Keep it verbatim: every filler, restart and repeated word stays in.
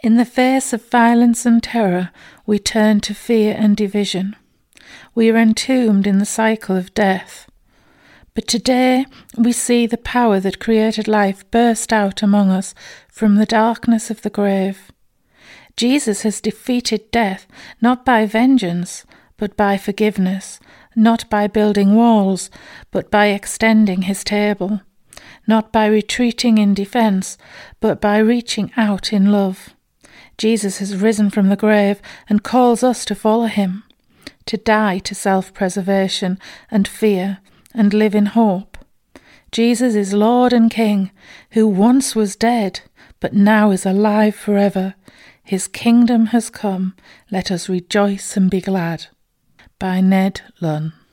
In the face of violence and terror, we turn to fear and division. We are entombed in the cycle of death. But today we see the power that created life burst out among us from the darkness of the grave. Jesus has defeated death not by vengeance, but by forgiveness, not by building walls, but by extending his table, not by retreating in defence, but by reaching out in love. Jesus has risen from the grave and calls us to follow him, to die to self-preservation and fear, and live in hope. Jesus is Lord and King, who once was dead, but now is alive forever. His kingdom has come. Let us rejoice and be glad. By Ned Lunn.